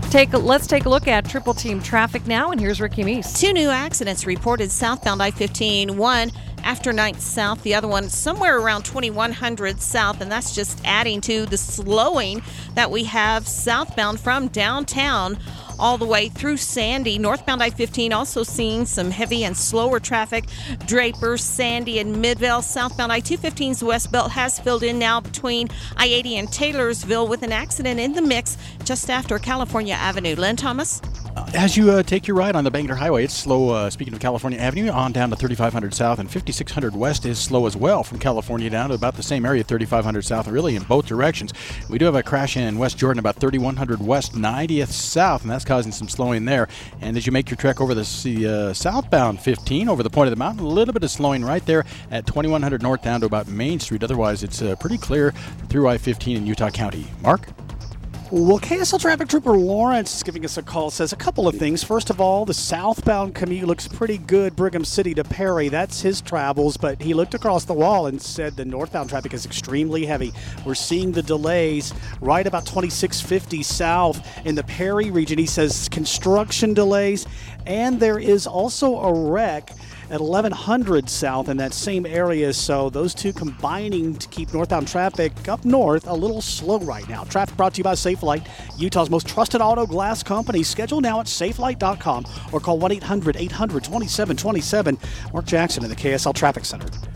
Let's take a look at Triple Team traffic now, and here's Ricky Meese. 2 new accidents reported southbound I-15. One after 9th South, the other one somewhere around 2100 South, and that's just adding to the slowing that we have southbound from downtown all the way through Sandy. Northbound I-15 also seeing some heavy and slower traffic. Draper, Sandy, and Midvale. Southbound I-215's West Belt has filled in now between I-80 and Taylorsville with an accident in the mix just after California Avenue. Len Thomas? As you take your ride on the Bangor Highway, it's slow, speaking of California Avenue, on down to 3500 South, and 5600 West is slow as well from California down to about the same area, 3500 South, really in both directions. We do have a crash in West Jordan about 3100 West, 90th South, and that's causing some slowing there. And as you make your trek over the southbound 15 over the point of the mountain, a little bit of slowing right there at 2100 North down to about Main Street. Otherwise, it's pretty clear through I-15 in Utah County. Mark? Well, KSL Traffic Trooper Lawrence is giving us a call, says a couple of things. First of all, the southbound commute looks pretty good, Brigham City to Perry. That's his travels, but he looked across the wall and said the northbound traffic is extremely heavy. We're seeing the delays right about 2650 South in the Perry region. He says construction delays, and there is also a wreck at 1100 South in that same area, so those two combining to keep northbound traffic up north a little slow right now. Traffic brought to you by Safelite, Utah's most trusted auto glass company. Schedule now at safelite.com or call 1-800-800-2727. Mark Jackson in the KSL Traffic Center.